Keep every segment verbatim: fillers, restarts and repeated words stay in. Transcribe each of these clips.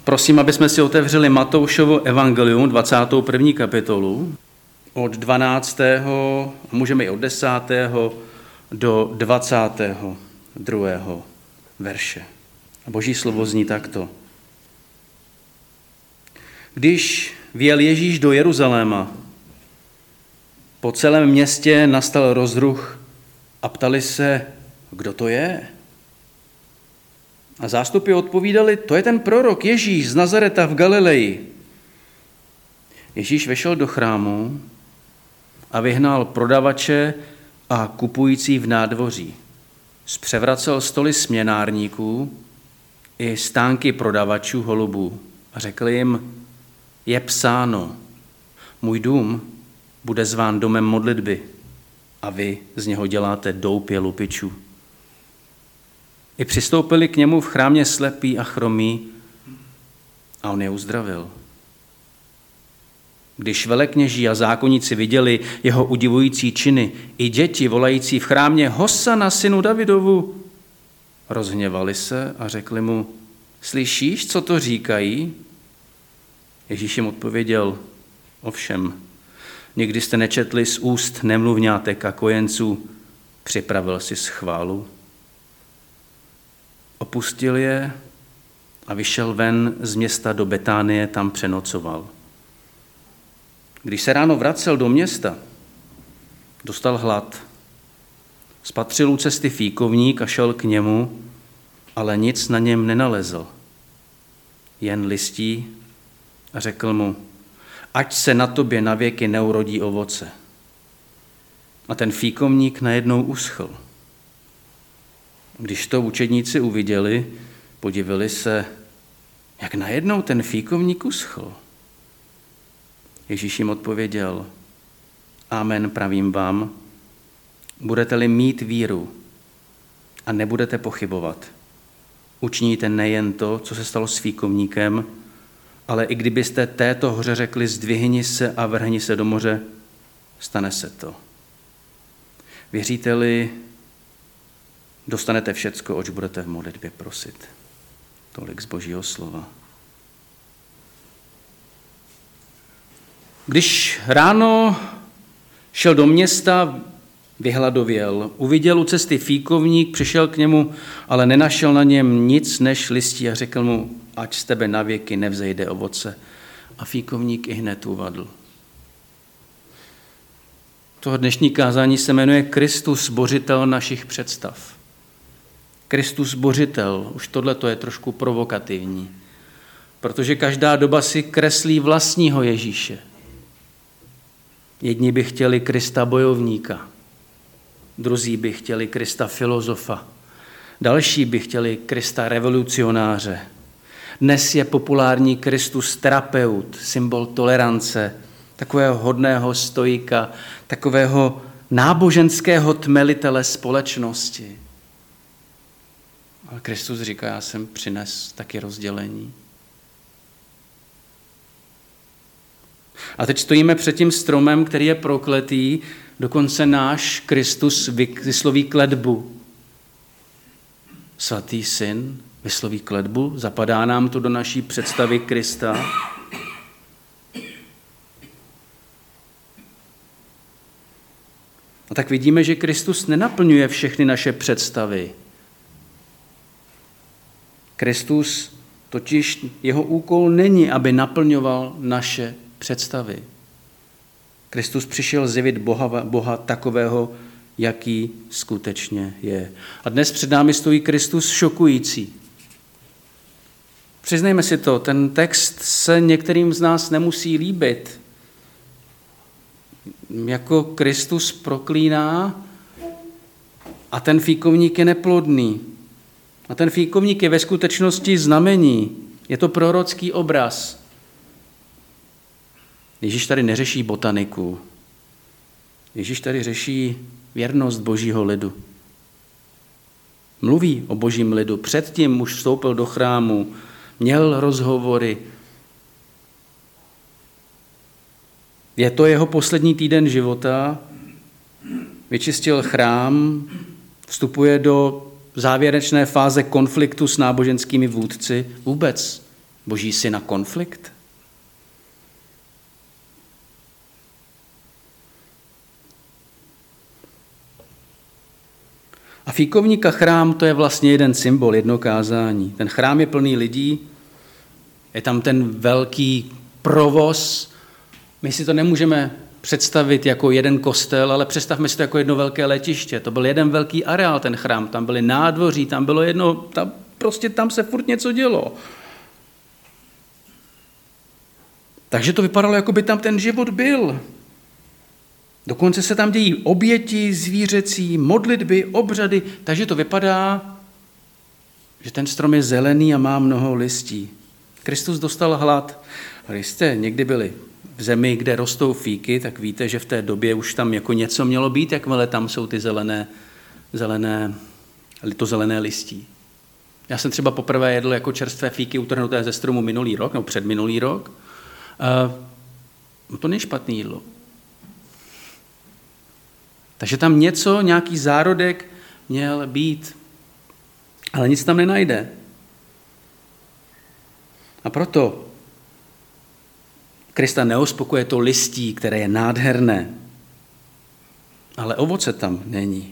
Prosím, aby jsme si otevřeli Matoušovo evangelium, dvacátou první kapitolu, od dvanáctého, můžeme i od desátého do dvacátého druhého verše. A Boží slovo zní takto. Když vjel Ježíš do Jeruzaléma, po celém městě nastal rozruch a ptali se, kdo to je? A zástupy odpovídali, to je ten prorok Ježíš z Nazareta v Galileji. Ježíš vešel do chrámu a vyhnal prodavače a kupující v nádvoří. Zpřevracel stoly směnárníků i stánky prodavačů holubů a řekl jim, je psáno, můj dům bude zván domem modlitby a vy z něho děláte doupě lupičů. I přistoupili k němu v chrámě slepí a chromí a on je uzdravil. Když velekněží a zákonníci viděli jeho udivující činy, i děti volající v chrámě Hosana synu Davidovu, rozhněvali se a řekli mu, slyšíš, co to říkají? Ježíš jim odpověděl, ovšem, nikdy jste nečetli z úst nemluvňátek a kojenců, připravil si schválu. Opustil je a vyšel ven z města do Betánie, tam přenocoval. Když se ráno vracel do města, dostal hlad. Spatřil u cesty fíkovník a šel k němu, ale nic na něm nenalezl. Jen listí a řekl mu, ať se na tobě navěky neurodí ovoce. A ten fíkovník najednou uschl. Když to učedníci uviděli, podivili se, jak najednou ten fíkovník uschl. Ježíš jim odpověděl, amen pravím vám, budete-li mít víru a nebudete pochybovat, učiníte nejen to, co se stalo s fíkovníkem, ale i kdybyste této hoře řekli, zdvihni se a vrhni se do moře, stane se to. Věříte-li, dostanete všecko, oč budete v modlitbě prosit. Tolik z Božího slova. Když ráno šel do města, vyhladověl, uviděl u cesty fíkovník, přišel k němu, ale nenašel na něm nic než listí a řekl mu, ať z tebe navěky nevzejde ovoce. A fíkovník i hned uvadl. Toho dnešní kázání se jmenuje Kristus, bořitel našich představ. Kristus, bořitel, už tohle je trošku provokativní, protože každá doba si kreslí vlastního Ježíše. Jedni by chtěli Krista bojovníka, druzí by chtěli Krista filozofa, další by chtěli Krista revolucionáře. Dnes je populární Kristus terapeut, symbol tolerance, takového hodného stoika, takového náboženského tmelitele společnosti. Ale Kristus říká, já jsem přines taky rozdělení. A teď stojíme před tím stromem, který je prokletý, dokonce náš Kristus vysloví kletbu. Svatý syn vysloví kletbu, zapadá nám to do naší představy Krista. A tak vidíme, že Kristus nenaplňuje všechny naše představy. Kristus totiž, jeho úkol není, aby naplňoval naše představy. Kristus přišel zjevit Boha, Boha takového, jaký skutečně je. A dnes před námi stojí Kristus šokující. Přiznejme si to, ten text se některým z nás nemusí líbit. Jako Kristus proklíná a ten fíkovník je neplodný. A ten fíkovník je ve skutečnosti znamení. Je to prorocký obraz. Ježíš tady neřeší botaniku. Ježíš tady řeší věrnost Božího lidu. Mluví o Božím lidu. Předtím už vstoupil do chrámu, měl rozhovory. Je to jeho poslední týden života. Vyčistil chrám, vstupuje do závěrečné fáze konfliktu s náboženskými vůdci. Vůbec Boží syna konflikt? A fíkovník a chrám, to je vlastně jeden symbol, jedno kázání. Ten chrám je plný lidí, je tam ten velký provoz. My si to nemůžeme představit jako jeden kostel, ale představme si to jako jedno velké letiště. To byl jeden velký areál, ten chrám, tam byly nádvoří, tam bylo jedno, tam, prostě tam se furt něco dělo. Takže to vypadalo, jako by tam ten život byl. Dokonce se tam dějí oběti zvířecí, modlitby, obřady, takže to vypadá, že ten strom je zelený a má mnoho listí. Kristus dostal hlad. Když jste někdy byli v zemi, kde rostou fíky, tak víte, že v té době už tam jako něco mělo být, jakmile tam jsou ty zelené, zelené, to zelené listí. Já jsem třeba poprvé jedl jako čerstvé fíky utrhnuté ze stromu minulý rok, nebo předminulý rok. Uh, to není špatné jídlo. Takže tam něco, nějaký zárodek měl být, ale nic tam nenajde. A proto Krista neuspokuje to listí, které je nádherné, ale ovoce tam není.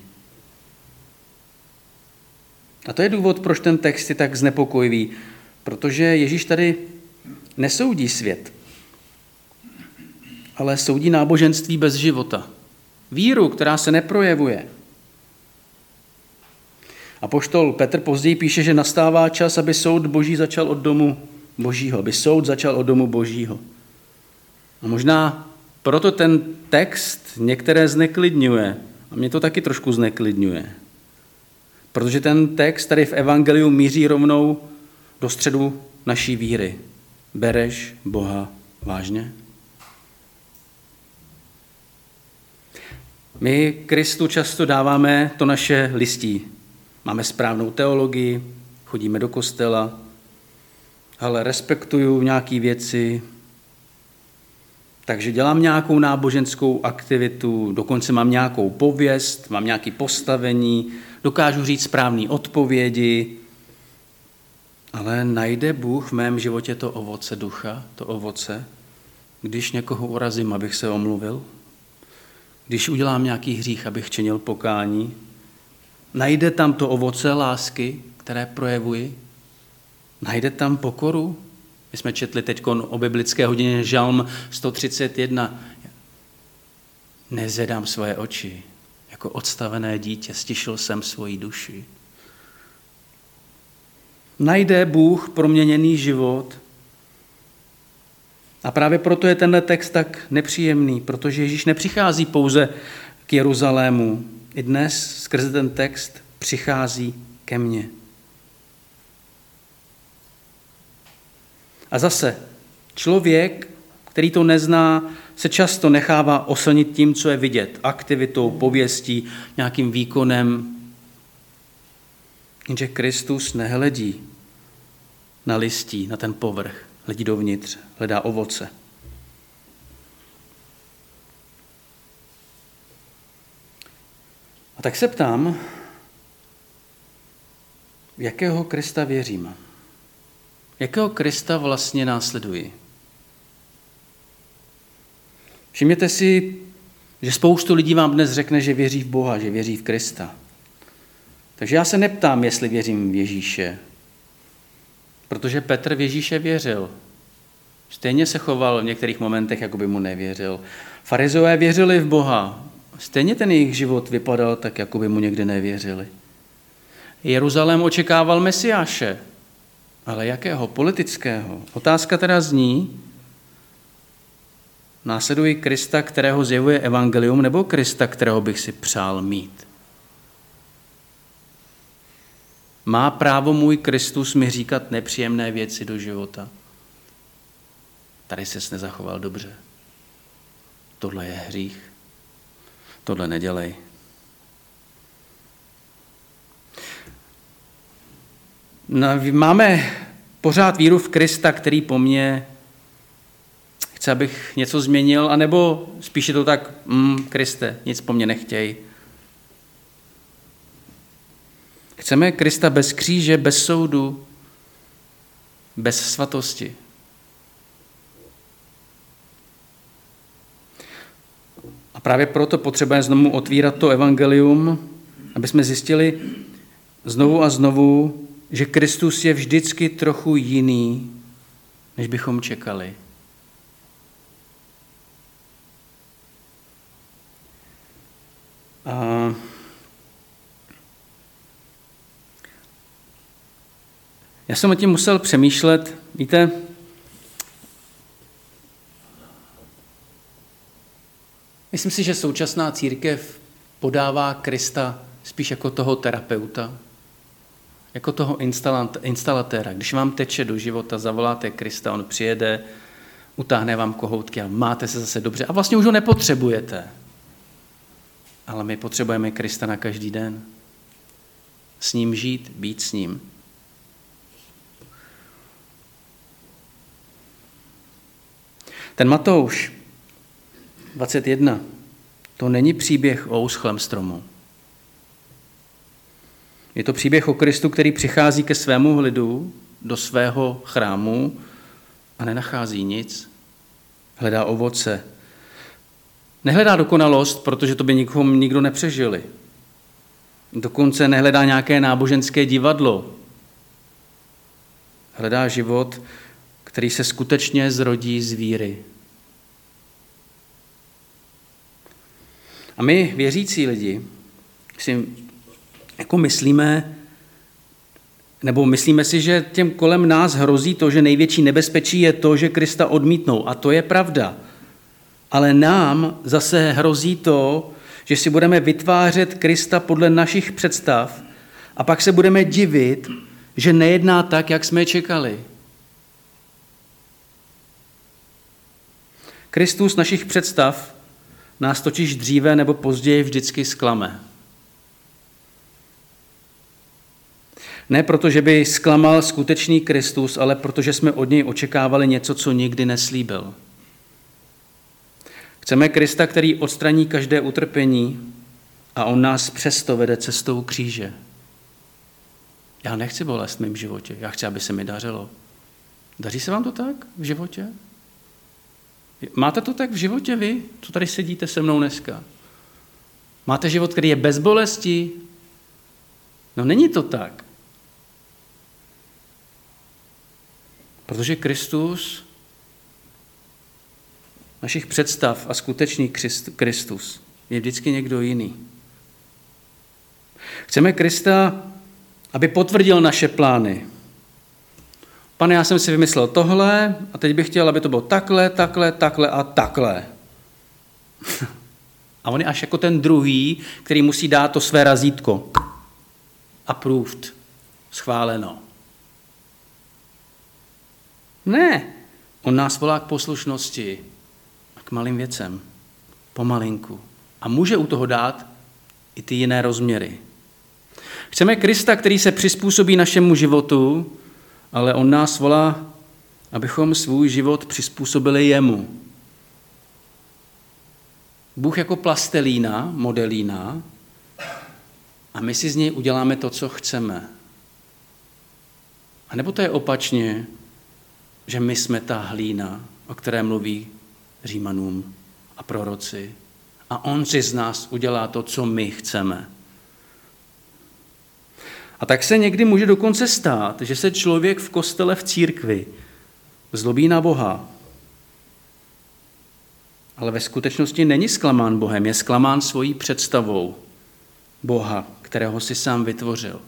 A to je důvod, proč ten text je tak znepokojivý, protože Ježíš tady nesoudí svět, ale soudí náboženství bez života. Víru, která se neprojevuje. Apoštol Petr později píše, že nastává čas, aby soud Boží začal od domu Božího, aby soud začal od domu Božího. A možná proto ten text některé zneklidňuje. A mě to taky trošku zneklidňuje. Protože ten text tady v evangeliu míří rovnou do středu naší víry. Bereš Boha vážně? My Kristu často dáváme to naše listí. Máme správnou teologii, chodíme do kostela, ale respektuju nějaké věci, takže dělám nějakou náboženskou aktivitu, dokonce mám nějakou pověst, mám nějaké postavení, dokážu říct správné odpovědi, ale najde Bůh v mém životě to ovoce ducha, to ovoce, když někoho urazím, abych se omluvil, když udělám nějaký hřích, abych činil pokání, najde tam to ovoce lásky, které projevuji, najde tam pokoru. My jsme četli teď o biblické hodině Žalm sto třicet jedna. Nezvedám svoje oči, jako odstavené dítě, stišil jsem svoji duši. Najde Bůh proměněný život. A právě proto je tenhle text tak nepříjemný, protože Ježíš nepřichází pouze k Jeruzalému. I dnes skrze ten text přichází ke mně. A zase, člověk, který to nezná, se často nechává oslnit tím, co je vidět, aktivitou, pověstí, nějakým výkonem. Jenže Kristus nehledí na listí, na ten povrch, hledí dovnitř, hledá ovoce. A tak se ptám, v jakého Krista věřím? Jakého Krista vlastně následuji? Všimněte si, že spoustu lidí vám dnes řekne, že věří v Boha, že věří v Krista. Takže já se neptám, jestli věřím v Ježíše, protože Petr v Ježíše věřil. Stejně se choval v některých momentech, jako by mu nevěřil. Farizeové věřili v Boha. Stejně ten jejich život vypadal tak, jako by mu někdy nevěřili. Jeruzalém očekával Mesiáše, ale jakého? Politického. Otázka teda zní, následuji Krista, kterého zjevuje evangelium, nebo Krista, kterého bych si přál mít? Má právo můj Kristus mi říkat nepříjemné věci do života? Tady ses nezachoval dobře. Tohle je hřích. Tohle nedělej. No, máme pořád víru v Krista, který po mně chce, abych něco změnil, anebo spíše to tak, mm, Kriste, nic po mně nechtěj. Chceme Krista bez kříže, bez soudu. bez svatosti. A právě proto potřebujeme znovu otvírat to evangelium, aby jsme zjistili znovu a znovu, že Kristus je vždycky trochu jiný, než bychom čekali. A já jsem o tím musel přemýšlet, víte, myslím si, že současná církev podává Krista spíš jako toho terapeuta, jako toho instalatéra. Když vám teče do života, zavoláte Krista, on přijede, utáhne vám kohoutky a máte se zase dobře. A vlastně už ho nepotřebujete. Ale my potřebujeme Krista na každý den. S ním žít, být s ním. Ten Matouš dvacet jedna, to není příběh o uschlém stromu. Je to příběh o Kristu, který přichází ke svému lidu, do svého chrámu a nenachází nic. Hledá ovoce. Nehledá dokonalost, protože to by nikomu nikdo nepřežili. Dokonce nehledá nějaké náboženské divadlo. Hledá život, který se skutečně zrodí z víry. A my, věřící lidi, si jako myslíme, nebo myslíme si, že těm kolem nás hrozí to, že největší nebezpečí je to, že Krista odmítnou. A to je pravda. Ale nám zase hrozí to, že si budeme vytvářet Krista podle našich představ a pak se budeme divit, že nejedná tak, jak jsme čekali. Kristus našich představ nás totiž dříve nebo později vždycky zklame. Ne proto, že by zklamal skutečný Kristus, ale protože jsme od něj očekávali něco, co nikdy neslíbil. Chceme Krista, který odstraní každé utrpení a on nás přesto vede cestou kříže. Já nechci bolest v mém životě, já chci, aby se mi dařilo. Daří se vám to tak v životě? Máte to tak v životě vy, co tady sedíte se mnou dneska? Máte život, který je bez bolesti? No není to tak. Protože Kristus, našich představ a skutečný Kristus je vždycky někdo jiný. Chceme Krista, aby potvrdil naše plány. Pane, já jsem si vymyslel tohle a teď bych chtěl, aby to bylo takhle, takhle, takhle a takhle. A on je až jako ten druhý, který musí dát to své razítko. Approved. Schváleno. Ne. On nás volá k poslušnosti a k malým věcem. Pomalinku. A může u toho dát i ty jiné rozměry. Chceme Krista, který se přizpůsobí našemu životu, ale on nás volá, abychom svůj život přizpůsobili jemu. Bůh jako plastelína, modelína, a my si z něj uděláme to, co chceme. A nebo to je opačně, že my jsme ta hlína, o které mluví Římanům a proroci, a on si z nás udělá to, co my chceme. A tak se někdy může dokonce stát, že se člověk v kostele, v církvi zlobí na Boha, ale ve skutečnosti není zklamán Bohem, je zklamán svojí představou Boha, kterého si sám vytvořil.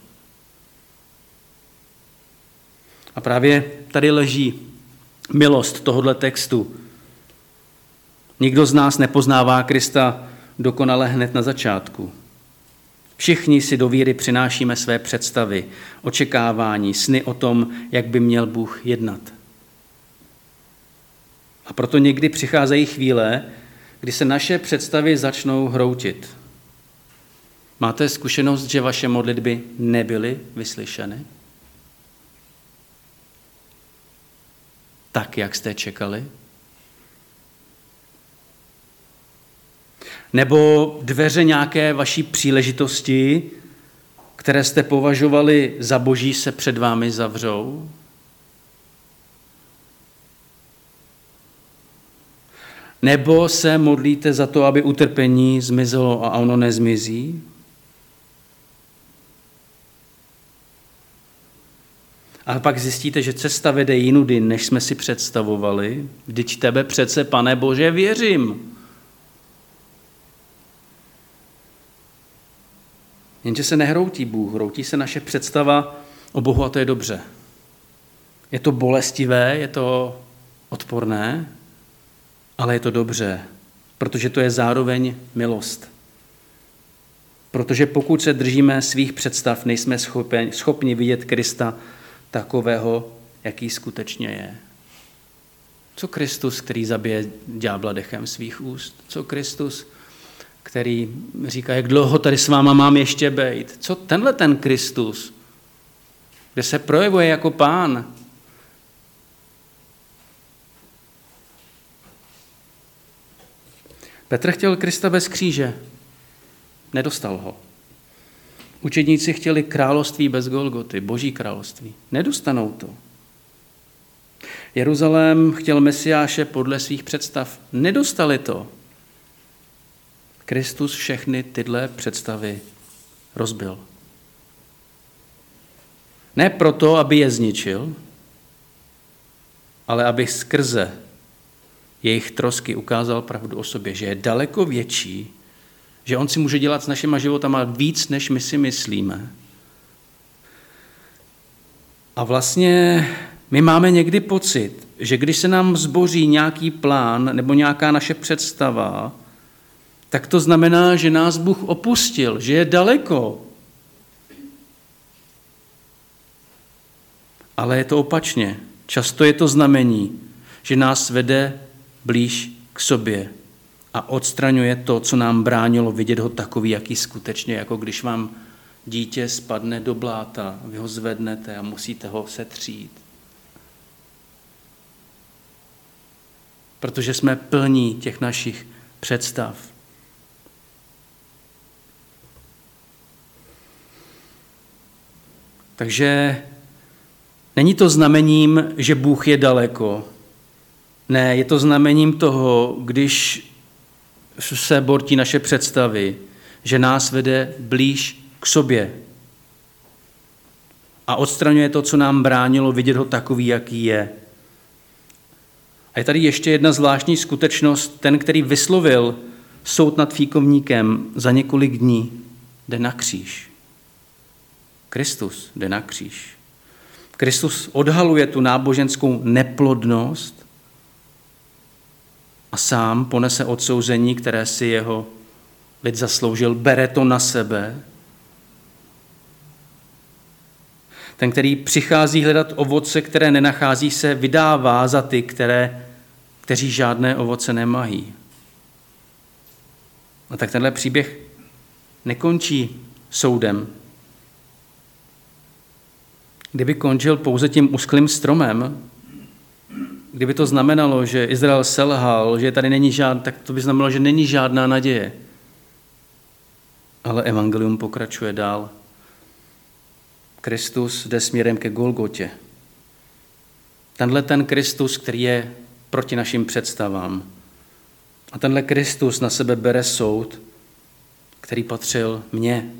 A právě tady leží milost tohoto textu. Nikdo z nás nepoznává Krista dokonale hned na začátku. Všichni si do víry přinášíme své představy, očekávání, sny o tom, jak by měl Bůh jednat. A proto někdy přicházejí chvíle, kdy se naše představy začnou hroutit. Máte zkušenost, že vaše modlitby nebyly vyslyšeny? Tak, jak jste čekali? Nebo dveře nějaké vaší příležitosti, které jste považovali za boží, se před vámi zavřou? Nebo se modlíte za to, aby utrpení zmizelo a ono nezmizí? A pak zjistíte, že cesta vede jinudy, než jsme si představovali. Vždyť tebe přece, Pane Bože, věřím. Jenže se nehroutí Bůh, hroutí se naše představa o Bohu a to je dobře. Je to bolestivé, je to odporné, ale je to dobře, protože to je zároveň milost. Protože pokud se držíme svých představ, nejsme schopni, schopni vidět Krista takového, jaký skutečně je. Co Kristus, který zabije ďábla dechem svých úst? Co Kristus, který říká, jak dlouho tady s váma mám ještě bejt? Co tenhle ten Kristus, kde se projevuje jako Pán? Petr chtěl Krista bez kříže, nedostal ho. Učedníci chtěli království bez Golgoty, boží království. Nedostanou to. Jeruzalém chtěl Mesiáše podle svých představ. Nedostali to. Kristus všechny tyhle představy rozbil. Ne proto, aby je zničil, ale aby skrze jejich trosky ukázal pravdu o sobě, že je daleko větší, že on si může dělat s našima životama víc, než my si myslíme. A vlastně my máme někdy pocit, že když se nám zboří nějaký plán nebo nějaká naše představa, tak to znamená, že nás Bůh opustil, že je daleko. Ale je to opačně. Často je to znamení, že nás vede blíž k sobě a odstraňuje to, co nám bránilo vidět ho takový, jaký skutečně, jako když vám dítě spadne do bláta, vy ho zvednete a musíte ho setřít. Protože jsme plní těch našich představ. Takže není to znamením, že Bůh je daleko. Ne, je to znamením toho, když se bortí naše představy, že nás vede blíž k sobě a odstraňuje to, co nám bránilo vidět ho takový, jaký je. A je tady ještě jedna zvláštní skutečnost. Ten, který vyslovil soud nad fíkovníkem za několik dní, jde na kříž. Kristus jde na kříž. Kristus odhaluje tu náboženskou neplodnost a sám ponese odsouzení, které si jeho lid zasloužil, bere to na sebe. Ten, který přichází hledat ovoce, které nenachází, se vydává za ty, které, kteří žádné ovoce nemají. A tak tenhle příběh nekončí soudem. Kdyby končil pouze tím usklým stromem, kdyby to znamenalo, že Izrael selhal, že tady není žádná, tak to by znamenalo, že není žádná naděje. Ale evangelium pokračuje dál. Kristus jde směrem ke Golgotě. Tenhle ten Kristus, který je proti našim představám. A tenhle Kristus na sebe bere soud, který patřil mně.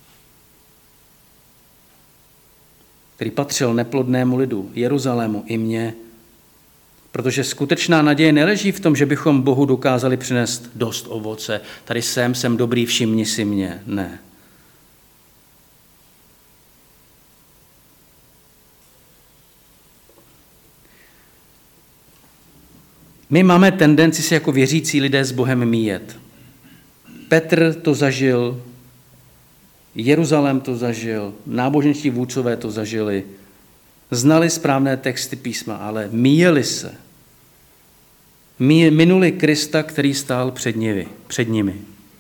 Který patřil neplodnému lidu, Jeruzalému i mně. Protože skutečná naděje neleží v tom, že bychom Bohu dokázali přinést dost ovoce. Tady jsem, jsem dobrý, všimni si mě. Ne. My máme tendenci se jako věřící lidé s Bohem míjet. Petr to zažil, Jeruzalém to zažil, náboženští vůdcové to zažili, znali správné texty písma, ale míjeli se. Minuli Krista, který stál před nimi, před nimi.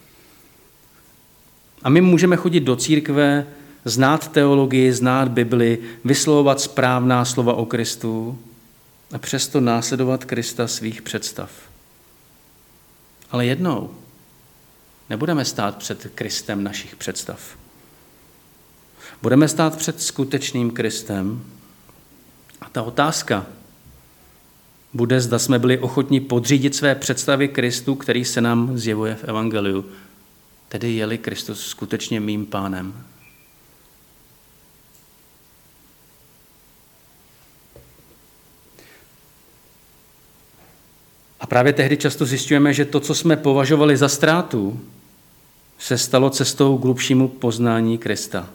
A my můžeme chodit do církve, znát teologii, znát Bibli, vyslovovat správná slova o Kristu a přesto následovat Krista svých představ. Ale jednou nebudeme stát před Kristem našich představ. Budeme stát před skutečným Kristem a ta otázka bude, zda jsme byli ochotni podřídit své představy Kristu, který se nám zjevuje v evangeliu. Tedy je-li Kristus skutečně mým pánem. A právě tehdy často zjišťujeme, že to, co jsme považovali za ztrátu, se stalo cestou k hlubšímu poznání Krista.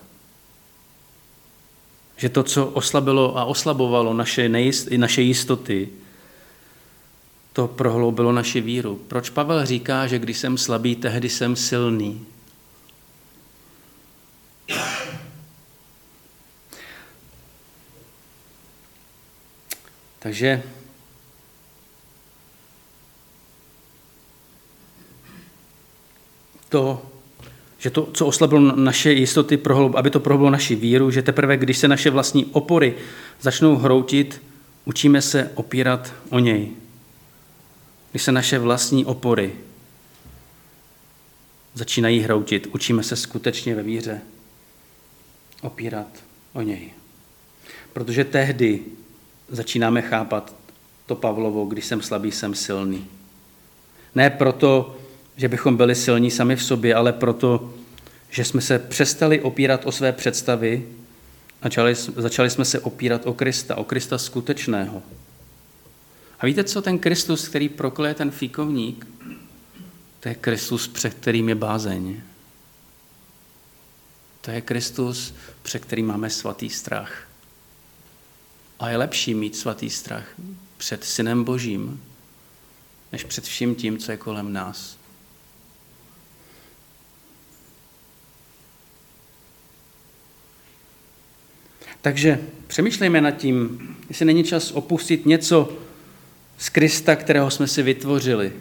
Že to, co oslabilo a oslabovalo naše, nejist, naše jistoty, to prohloubilo naši víru. Proč Pavel říká, že když jsem slabý, tehdy jsem silný? Takže to, že to, co oslabilo naše jistoty, aby to prohloubilo naši víru, že teprve, když se naše vlastní opory začnou hroutit, učíme se opírat o něj. Když se naše vlastní opory začínají hroutit, učíme se skutečně ve víře opírat o něj. Protože tehdy začínáme chápat to Pavlovo, když jsem slabý, jsem silný. Ne proto, že bychom byli silní sami v sobě, ale proto, že jsme se přestali opírat o své představy a začali, začali jsme se opírat o Krista, o Krista skutečného. A víte co, ten Kristus, který prokleje ten fíkovník, to je Kristus, před kterým je bázeň. To je Kristus, před kterým máme svatý strach. A je lepší mít svatý strach před Synem Božím, než před vším tím, co je kolem nás. Takže přemýšlejme nad tím, jestli není čas opustit něco z Krista, kterého jsme si vytvořili.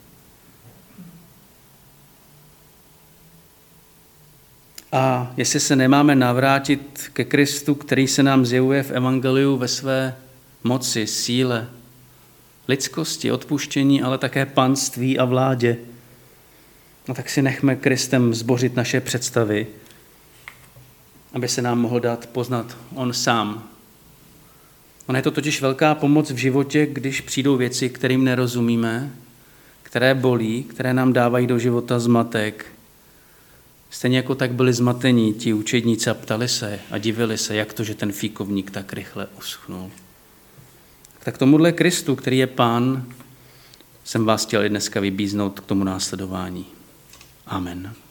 A jestli se nemáme navrátit ke Kristu, který se nám zjevuje v evangeliu ve své moci, síle, lidskosti, odpuštění, ale také panství a vládě. No tak si nechme Kristem zbořit naše představy, aby se nám mohl dát poznat on sám. Ona je to totiž velká pomoc v životě, když přijdou věci, kterým nerozumíme, které bolí, které nám dávají do života zmatek. Stejně jako tak byli zmatení ti učedníci a ptali se a divili se, jak to, že ten fíkovník tak rychle uschnul. Tak tomuhle Kristu, který je Pán, jsem vás chtěl i dneska vybíznout k tomu následování. Amen.